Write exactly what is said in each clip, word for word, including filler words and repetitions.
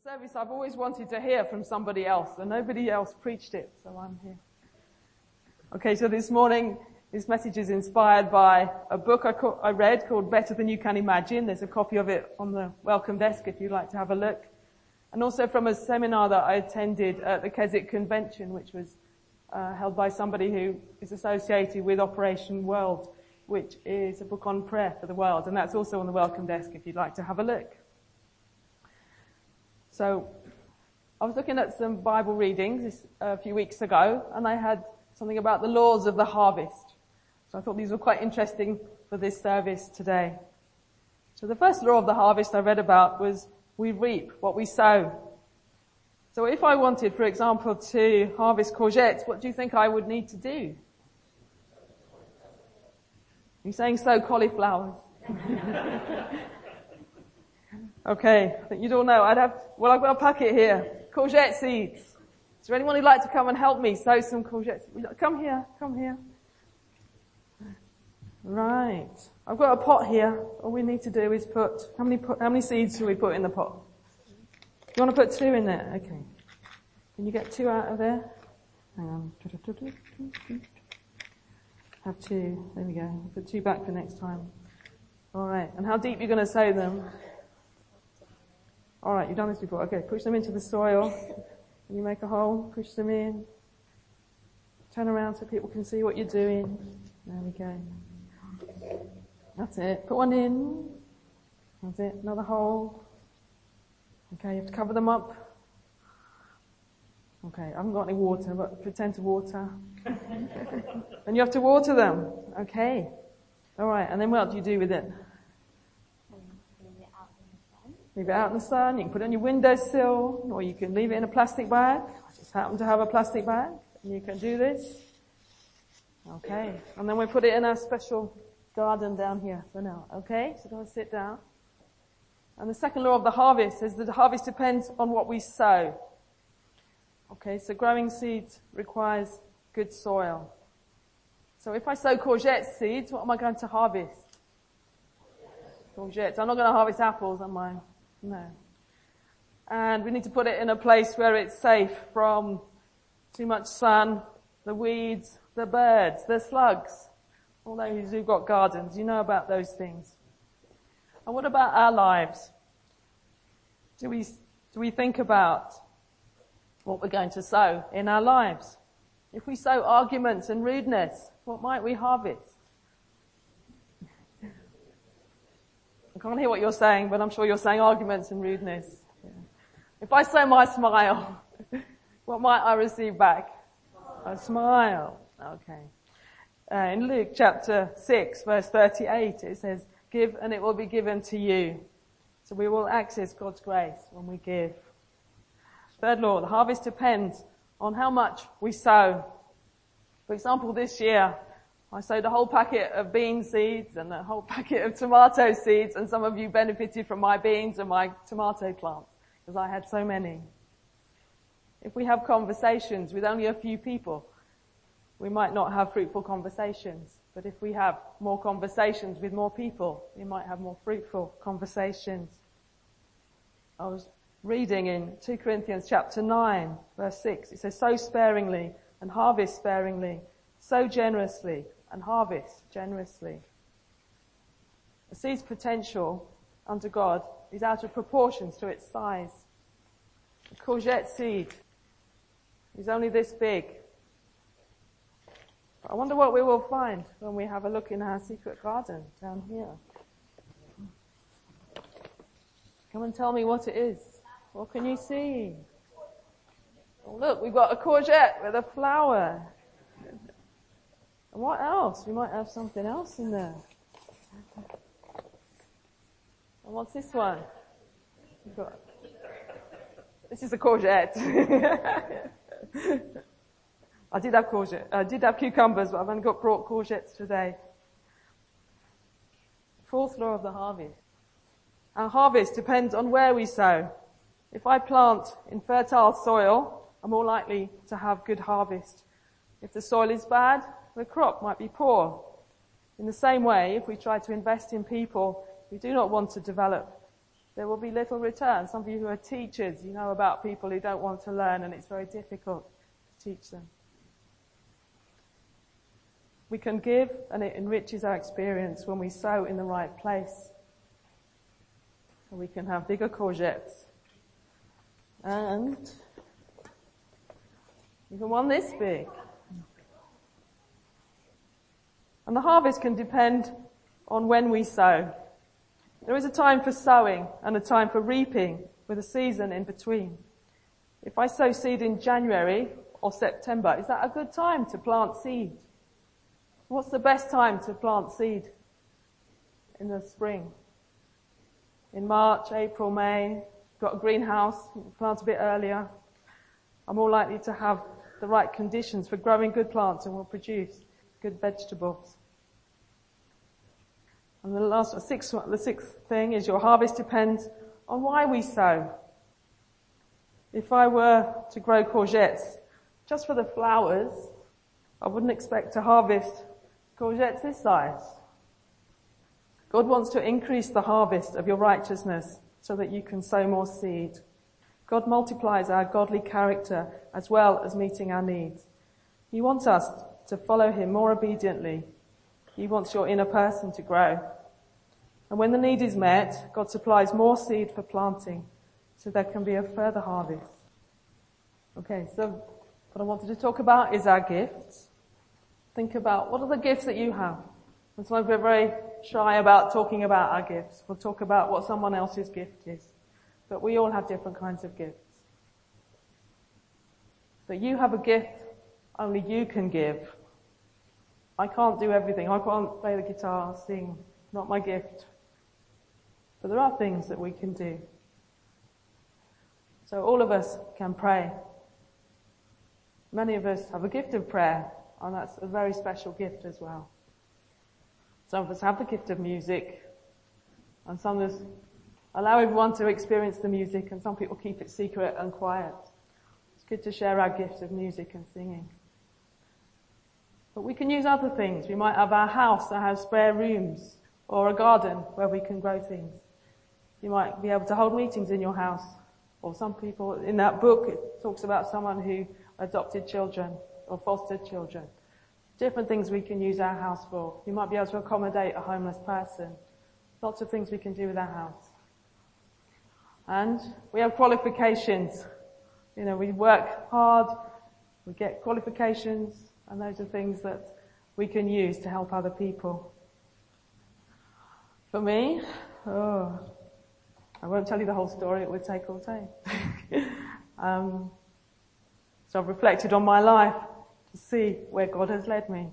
service I've always wanted to hear from somebody else, and nobody else preached it, so I'm here. Okay, so this morning, this message is inspired by a book I, co- I read called Better Than You Can Imagine. There's a copy of it on the welcome desk if you'd like to have a look. And also from a seminar that I attended at the Keswick Convention, which was uh, held by somebody who is associated with Operation World, which is a book on prayer for the world. And that's also on the welcome desk if you'd like to have a look. So, I was looking at some Bible readings this, uh, a few weeks ago, and I had something about the laws of the harvest. So I thought these were quite interesting for this service today. So the first law of the harvest I read about was we reap what we sow. So if I wanted, for example, to harvest courgettes, what do you think I would need to do? You're saying sow cauliflower. Okay, I think you'd all know. I'd have, well, I've got a packet here. Courgette seeds. Is there anyone who'd like to come and help me sow some courgettes? Come here, come here. Right. I've got a pot here. All we need to do is put, how many, how many seeds should we put in the pot? You want to put two in there? Okay. Can you get two out of there? Hang on. Have two. There we go. Put two back for next time. Alright. And how deep are you going to sow them? Alright, you've done this before. Okay, push them into the soil. Can you make a hole? Push them in. Turn around so people can see what you're doing. There we go. That's it. Put one in. That's it. Another hole. Okay, you have to cover them up. Okay, I haven't got any water, but pretend to water. And you have to water them. Okay. Alright, and then what do you do with it? Leave it out in the sun. You can put it on your windowsill, or you can leave it in a plastic bag. I just happen to have a plastic bag, and you can do this. Okay. And then we put it in our special garden down here for now. Okay? So go and sit down. And the second law of the harvest says that the harvest depends on what we sow. Okay, so growing seeds requires good soil. So if I sow courgette seeds, what am I going to harvest? Courgettes. I'm not going to harvest apples, am I? No. And we need to put it in a place where it's safe from too much sun, the weeds, the birds, the slugs. All those who've got gardens, you know about those things. And what about our lives? Do we, do we think about what we're going to sow in our lives? If we sow arguments and rudeness, what might we harvest? I can't hear what you're saying, but I'm sure you're saying arguments and rudeness. Yeah. If I sow my smile, what might I receive back? A smile. Okay. Uh, in Luke chapter six, verse thirty-eight, it says, "Give and it will be given to you." So we will access God's grace when we give. Third law, the harvest depends on how much we sow. For example, this year, I sowed a whole packet of bean seeds and a whole packet of tomato seeds, and some of you benefited from my beans and my tomato plants, because I had so many. If we have conversations with only a few people, we might not have fruitful conversations. But if we have more conversations with more people, we might have more fruitful conversations. I was reading in Second Corinthians chapter nine, verse six. It says, "Sow sparingly and harvest sparingly. Sow generously and harvest generously." A seed's potential under God is out of proportions to its size. A courgette seed is only this big. But I wonder what we will find when we have a look in our secret garden down here. Come and tell me what it is. What can you see? Oh, look, we've got a courgette with a flower. And what else? We might have something else in there. And what's this one? We've got, this is a courgette. I did have courgette. I did have cucumbers, but I've only got brought courgettes today. Fourth law of the harvest. Our harvest depends on where we sow. If I plant in fertile soil, I'm more likely to have good harvest. If the soil is bad, the crop might be poor. In the same way, if we try to invest in people, we do not want to develop there will be little return. Some of you who are teachers, you know about people who don't want to learn and it's very difficult to teach them. We can give and it enriches our experience when we sow in the right place. And we can have bigger courgettes. And even one this big. And the harvest can depend on when we sow. There is a time for sowing and a time for reaping with a season in between. If I sow seed in January or September, is that a good time to plant seed? What's the best time to plant seed in the spring? In March, April, May, got a greenhouse, plant a bit earlier. I'm more likely to have the right conditions for growing good plants and will produce good vegetables. And the last, sixth, the sixth thing is your harvest depends on why we sow. If I were to grow courgettes just for the flowers, I wouldn't expect to harvest courgettes this size. God wants to increase the harvest of your righteousness so that you can sow more seed. God multiplies our godly character as well as meeting our needs. He wants us to follow him more obediently. He wants your inner person to grow. And when the need is met, God supplies more seed for planting so there can be a further harvest. Okay, so what I wanted to talk about is our gifts. Think about what are the gifts that you have. And sometimes we're very shy about talking about our gifts. We'll talk about what someone else's gift is. But we all have different kinds of gifts. But you have a gift only you can give. I can't do everything. I can't play the guitar, sing. Not my gift. But there are things that we can do. So all of us can pray. Many of us have a gift of prayer, and that's a very special gift as well. Some of us have the gift of music, and some of us allow everyone to experience the music, and some people keep it secret and quiet. It's good to share our gifts of music and singing. But we can use other things. We might have our house that has spare rooms, or a garden where we can grow things. You might be able to hold meetings in your house. Or some people, in that book, it talks about someone who adopted children or fostered children. Different things we can use our house for. We might be able to accommodate a homeless person. Lots of things we can do with our house. And we have qualifications. You know, we work hard, we get qualifications, and those are things that we can use to help other people. For me, oh, I won't tell you the whole story, it would take all day. um, so I've reflected on my life to see where God has led me.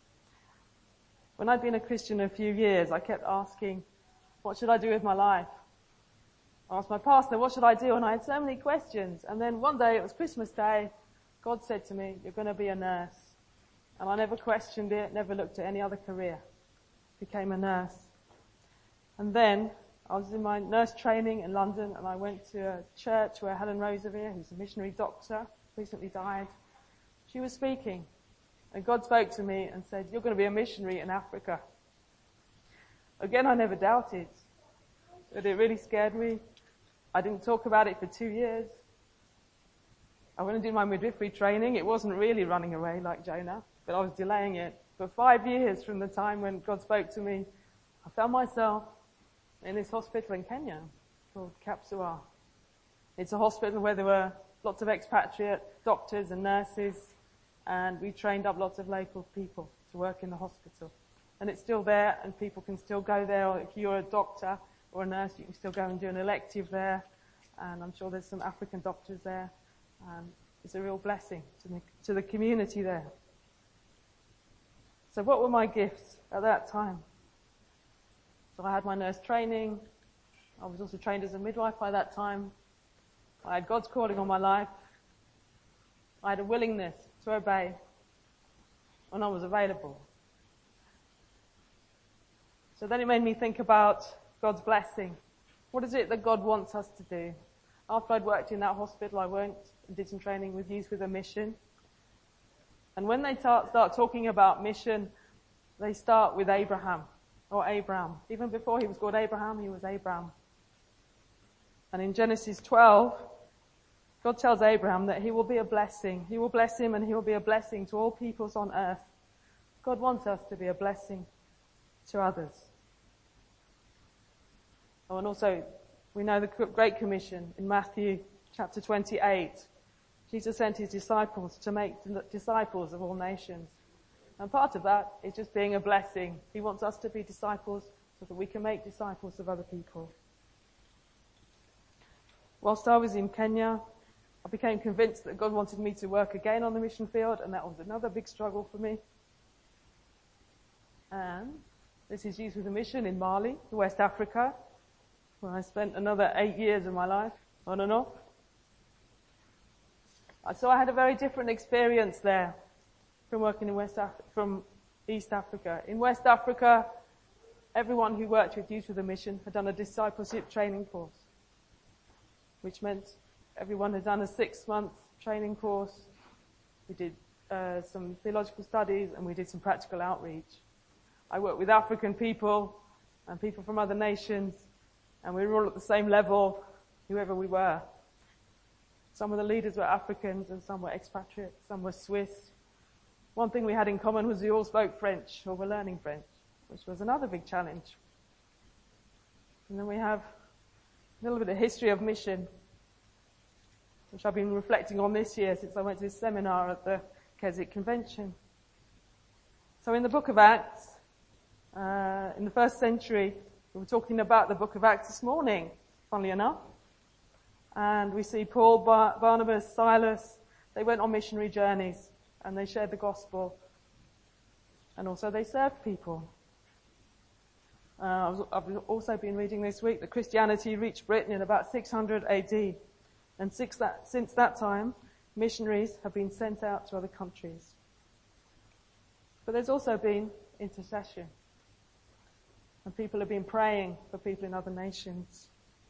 When I'd been a Christian a few years, I kept asking, what should I do with my life? I asked my pastor, what should I do? And I had so many questions. And then one day, it was Christmas Day, God said to me, you're going to be a nurse. And I never questioned it, never looked at any other career. Became a nurse. And then I was in my nurse training in London, and I went to a church where Helen Roseveare, who's a missionary doctor, recently died. She was speaking, and God spoke to me and said, you're going to be a missionary in Africa. Again, I never doubted, but it really scared me. I didn't talk about it for two years. I went and did my midwifery training. It wasn't really running away like Jonah, but I was delaying it. For five years from the time when God spoke to me, I found myself in this hospital in Kenya called Kapsua. It's a hospital where there were lots of expatriate doctors and nurses, and we trained up lots of local people to work in the hospital. And it's still there, and people can still go there, or if you're a doctor or a nurse, you can still go and do an elective there, and I'm sure there's some African doctors there. Um, it's a real blessing to the, to the community there. So what were my gifts at that time? So I had my nurse training. I was also trained as a midwife by that time. I had God's calling on my life. I had a willingness to obey when I was available. So then it made me think about God's blessing. What is it that God wants us to do? After I'd worked in that hospital, I went and did some training with Youth with a Mission. And when they start, start talking about mission, they start with Abraham, or Abram. Even before he was called Abraham, he was Abram. And in Genesis twelve, God tells Abraham that he will be a blessing. He will bless him and he will be a blessing to all peoples on earth. God wants us to be a blessing to others. Oh, and also, we know the Great Commission in Matthew chapter twenty-eight. Jesus sent his disciples to make disciples of all nations. And part of that is just being a blessing. He wants us to be disciples so that we can make disciples of other people. Whilst I was in Kenya, I became convinced that God wanted me to work again on the mission field, and that was another big struggle for me. And this is Youth with a Mission in Mali, West Africa, where I spent another eight years of my life, on and off. So I had a very different experience there from working in West Af- from East Africa. In West Africa, everyone who worked with Youth with a Mission had done a discipleship training course, which meant everyone had done a six-month training course. We did uh, some theological studies and we did some practical outreach. I worked with African people and people from other nations, and we were all at the same level, whoever we were. Some of the leaders were Africans and some were expatriates, some were Swiss. One thing we had in common was we all spoke French, or were learning French, which was another big challenge. And then we have a little bit of history of mission, which I've been reflecting on this year since I went to this seminar at the Keswick Convention. So in the book of Acts, uh, in the first century, we were talking about the book of Acts this morning, funnily enough. And we see Paul, Bar- Barnabas, Silas, they went on missionary journeys and they shared the gospel. And also they served people. Uh, I've also been reading this week that Christianity reached Britain in about six hundred A D. And since that, since that time, missionaries have been sent out to other countries. But there's also been intercession. And people have been praying for people in other nations.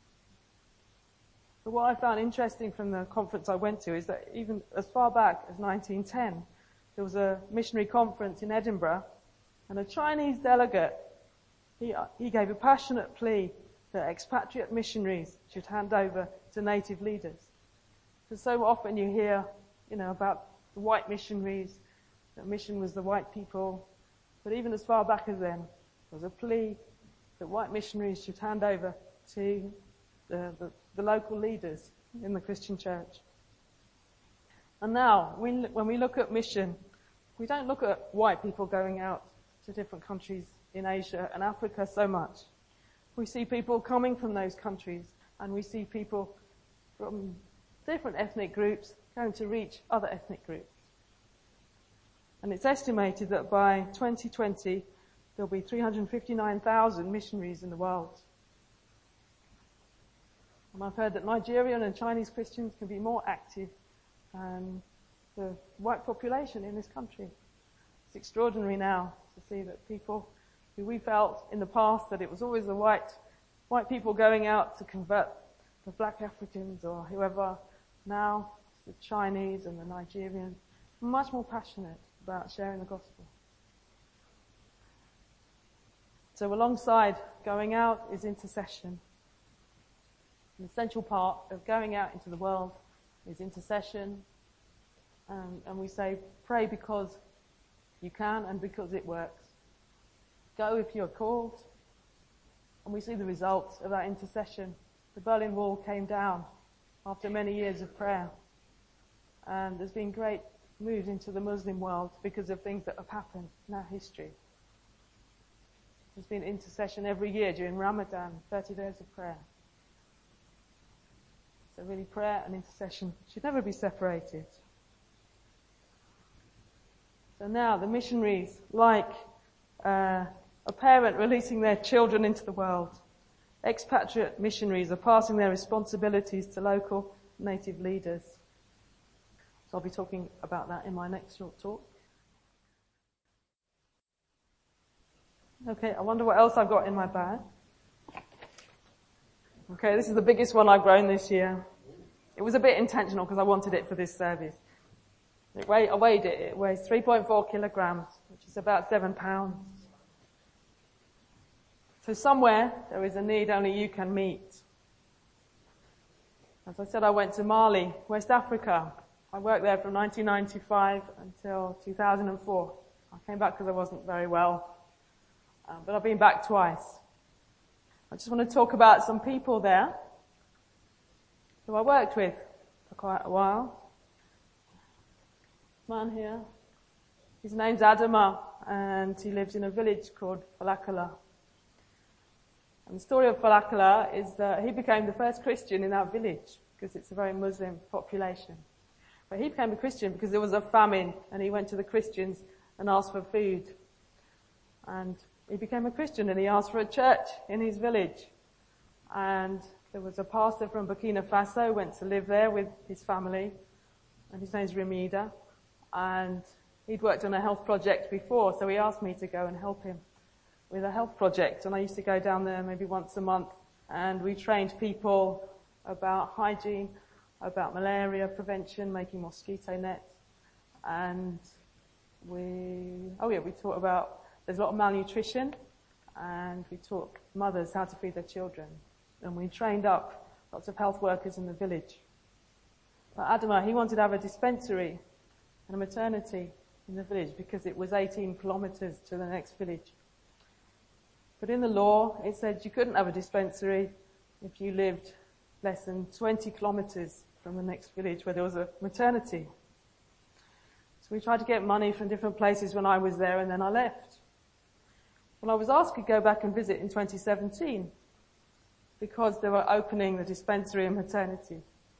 But what I found interesting from the conference I went to is that even as far back as nineteen ten, there was a missionary conference in Edinburgh, and a Chinese delegate, he, he gave a passionate plea that expatriate missionaries should hand over to native leaders. Because so often you hear, you know, about the white missionaries, that mission was the white people, but even as far back as then, there was a plea that white missionaries should hand over to the, the the local leaders in the Christian church. And now, when, when we look at mission, we don't look at white people going out to different countries in Asia and Africa so much. We see people coming from those countries, and we see people from different ethnic groups going to reach other ethnic groups. And it's estimated that by twenty twenty, there'll be three hundred fifty-nine thousand missionaries in the world. And I've heard that Nigerian and Chinese Christians can be more active than the white population in this country. It's extraordinary now to see that people who we felt in the past that it was always the white, white people going out to convert the black Africans or whoever, now the Chinese and the Nigerians are much more passionate about sharing the gospel. So alongside going out is intercession. An essential part of going out into the world is intercession. And, and we say, pray because you can and because it works. Go if you're called. And we see the results of that intercession. The Berlin Wall came down after many years of prayer. And there's been great moves into the Muslim world because of things that have happened in our history. There's been intercession every year during Ramadan, thirty days of prayer. So really prayer and intercession should never be separated. So now the missionaries, like uh, a parent releasing their children into the world, expatriate missionaries are passing their responsibilities to local native leaders. So I'll be talking about that in my next short talk. Okay, I wonder what else I've got in my bag. Okay, this is the biggest one I've grown this year. It was a bit intentional because I wanted it for this service. It weighed, I weighed it. It weighs three point four kilograms, which is about seven pounds. So somewhere there is a need only you can meet. As I said, I went to Mali, West Africa. I worked there from nineteen ninety-five until two thousand four. I came back because I wasn't very well, um, but I've been back twice. I just want to talk about some people there who I worked with for quite a while. Man here, his name's Adama, and he lives in a village called Falakala. And the story of Falakala is that he became the first Christian in that village because it's a very Muslim population. But he became a Christian because there was a famine and he went to the Christians and asked for food. And he became a Christian and he asked for a church in his village. And there was a pastor from Burkina Faso went to live there with his family, and his name's Remida. And he'd worked on a health project before, so he asked me to go and help him with a health project. And I used to go down there maybe once a month, and we trained people about hygiene, about malaria prevention, making mosquito nets. And we, oh yeah, we taught about, there's a lot of malnutrition, and we taught mothers how to feed their children. And we trained up lots of health workers in the village. But Adama, he wanted to have a dispensary and a maternity in the village because it was eighteen kilometers to the next village. But in the law, it said you couldn't have a dispensary if you lived less than twenty kilometers from the next village where there was a maternity. So we tried to get money from different places when I was there, and then I left. Well, I was asked to go back and visit in twenty seventeen because they were opening the dispensary and maternity.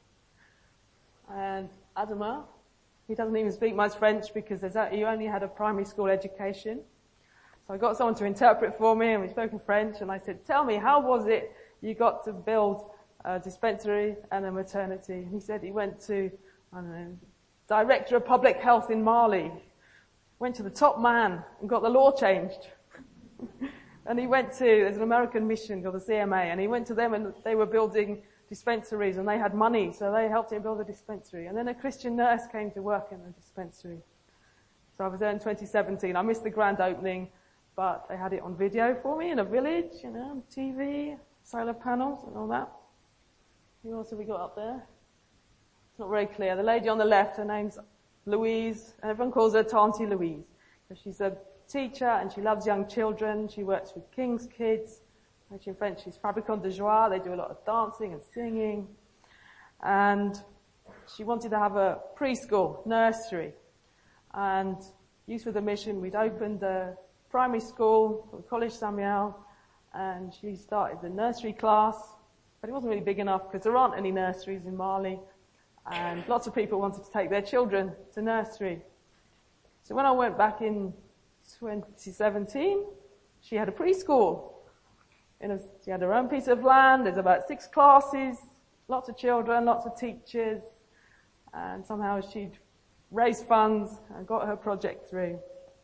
And Adama, he doesn't even speak much French because there's a, he only had a primary school education. So I got someone to interpret for me, and we spoke in French, and I said, tell me, how was it you got to build a dispensary and a maternity? And he said he went to, I don't know, Director of Public Health in Mali, went to the top man and got the law changed. And he went to, there's an American mission called the C M A, and he went to them and they were building dispensaries and they had money, so they helped him build a dispensary. And then a Christian nurse came to work in the dispensary. So I was there in twenty seventeen. I missed the grand opening, but they had it on video for me in a village, you know, on T V, solar panels and all that. Who else have we got up there? It's not very clear. The lady on the left, her name's Louise, and everyone calls her Tanti Louise, because she's a teacher and she loves young children. She works with King's Kids. Actually in French, she's fabricant de joie. They do a lot of dancing and singing. And she wanted to have a preschool, nursery. And Youth with a Mission, we'd opened a primary school called College Samuel, and she started the nursery class. But it wasn't really big enough because there aren't any nurseries in Mali. And lots of people wanted to take their children to nursery. So when I went back in twenty seventeen, she had a preschool. In a, she had her own piece of land. There's about six classes, lots of children, lots of teachers, and somehow she'd raised funds and got her project through.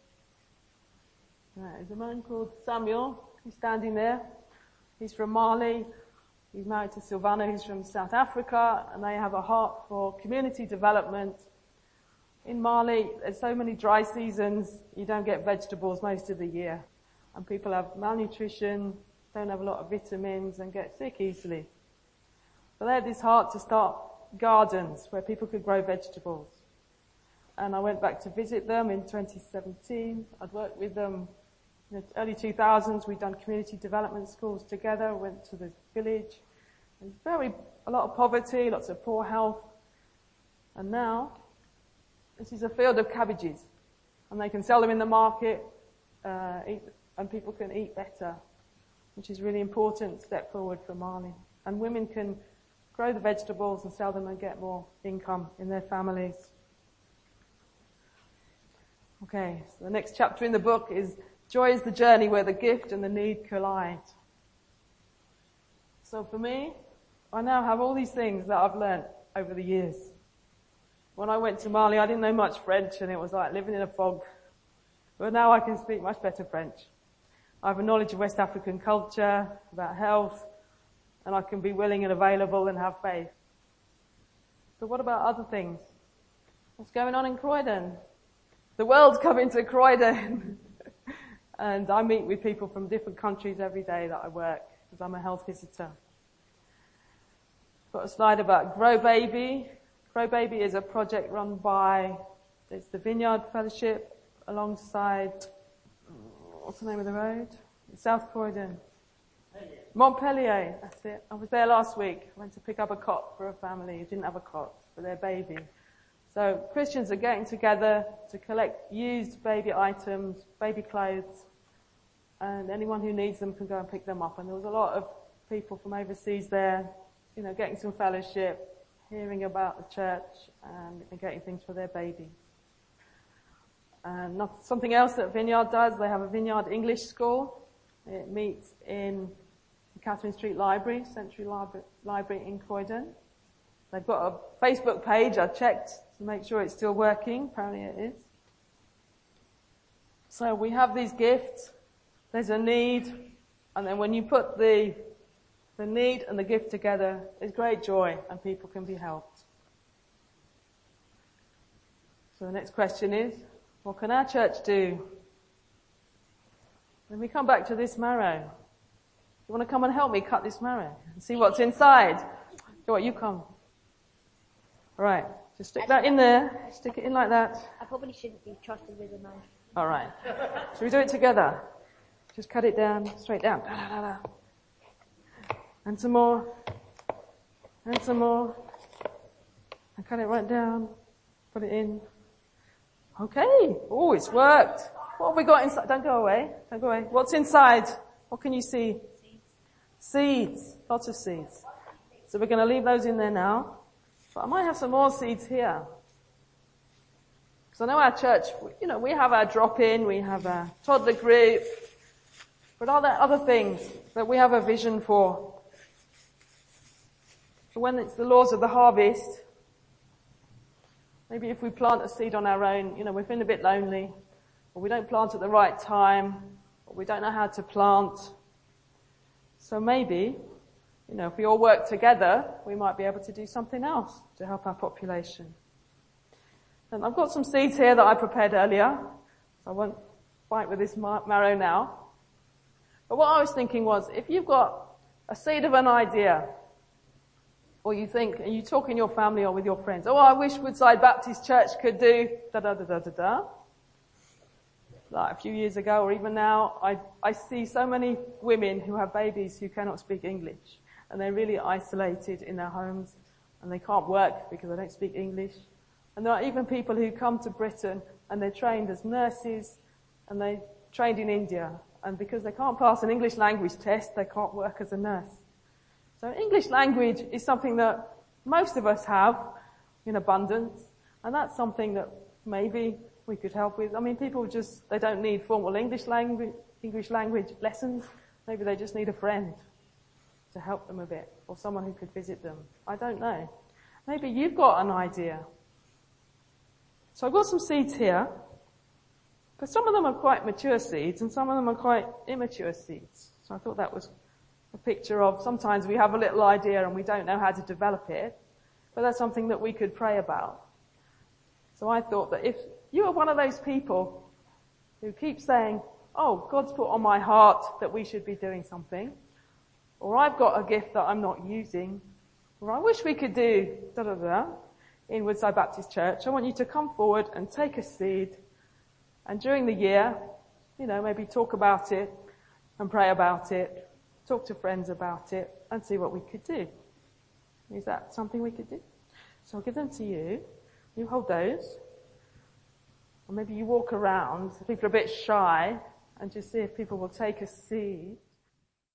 There's a man called Samuel. He's standing there. He's from Mali. He's married to Silvana, who's from South Africa, and they have a heart for community development. In Mali, there's so many dry seasons, you don't get vegetables most of the year. And people have malnutrition, don't have a lot of vitamins, and get sick easily. But they had this heart to start gardens where people could grow vegetables. And I went back to visit them in twenty seventeen. I'd worked with them in the early two thousands. We'd done community development schools together, went to the village. There's very, a lot of poverty, lots of poor health. And now, this is a field of cabbages, and they can sell them in the market, uh, eat, and people can eat better, which is a really important step forward for Mali. And women can grow the vegetables and sell them and get more income in their families. Okay, so the next chapter in the book is Joy is the Journey Where the Gift and the Need Collide. So for me, I now have all these things that I've learnt over the years. When I went to Mali, I didn't know much French, and it was like living in a fog. But now I can speak much better French. I have a knowledge of West African culture, about health, and I can be willing and available and have faith. But what about other things? What's going on in Croydon? The world's coming to Croydon. And I meet with people from different countries every day that I work, because I'm a health visitor. Got a slide about Grow Baby. Grow Baby is a project run by, it's the Vineyard Fellowship alongside, what's the name of the road? South Croydon. Montpellier, that's it. I was there last week. I went to pick up a cot for a family who didn't have a cot for their baby. So Christians are getting together to collect used baby items, baby clothes, and anyone who needs them can go and pick them up. And there was a lot of people from overseas there, you know, getting some fellowship, hearing about the church, and, and getting things for their baby. And not, something else that Vineyard does, they have a Vineyard English school. It meets in Catherine Street Library, Century Library, Library in Croydon. They've got a Facebook page. I checked to make sure it's still working. Apparently it is. So we have these gifts. There's a need. And then when you put the, the need and the gift together, there's great joy and people can be helped. So the next question is, what can our church do? When we come back to this marrow, you want to come and help me cut this marrow and see what's inside? So what, you come. Right, just stick that in there. Stick it in like that. I probably shouldn't be trusted with a knife. All right. Shall we do it together? Just cut it down, straight down. Da, da, da, da. And some more. And some more. And cut it right down. Put it in. Okay. Oh, it's worked. What have we got inside? Don't go away. Don't go away. What's inside? What can you see? Seeds. Seeds. Lots of seeds. So we're going to leave those in there now. But I might have some more seeds here. Because I know our church, you know, we have our drop-in, we have our toddler group. But are there other things that we have a vision for? So when it's the laws of the harvest, maybe if we plant a seed on our own, you know, we're feeling a bit lonely, or we don't plant at the right time, or we don't know how to plant. So maybe, you know, if we all work together, we might be able to do something else to help our population. And I've got some seeds here that I prepared earlier, so I won't fight with this marrow now. But what I was thinking was, if you've got a seed of an idea, or you think, and you talk in your family or with your friends, oh, I wish Woodside Baptist Church could do da-da-da-da-da-da. Like a few years ago, or even now, I, I see so many women who have babies who cannot speak English. And they're really isolated in their homes, and they can't work because they don't speak English. And there are even people who come to Britain, and they're trained as nurses, and they're trained in India. And because they can't pass an English language test, they can't work as a nurse. So English language is something that most of us have in abundance, and that's something that maybe we could help with. I mean, people just, they don't need formal English language, English language lessons. Maybe they just need a friend to help them a bit, or someone who could visit them. I don't know. Maybe you've got an idea. So I've got some seeds here, but some of them are quite mature seeds, and some of them are quite immature seeds. So I thought that was a picture of, sometimes we have a little idea and we don't know how to develop it, but that's something that we could pray about. So I thought that if you are one of those people who keep saying, oh, God's put on my heart that we should be doing something, or I've got a gift that I'm not using, or I wish we could do da-da-da in Woodside Baptist Church, I want you to come forward and take a seed, and during the year, you know, maybe talk about it and pray about it, talk to friends about it, and see what we could do. Is that something we could do? So I'll give them to you. You hold those. Or maybe you walk around, people are a bit shy, and just see if people will take a seed.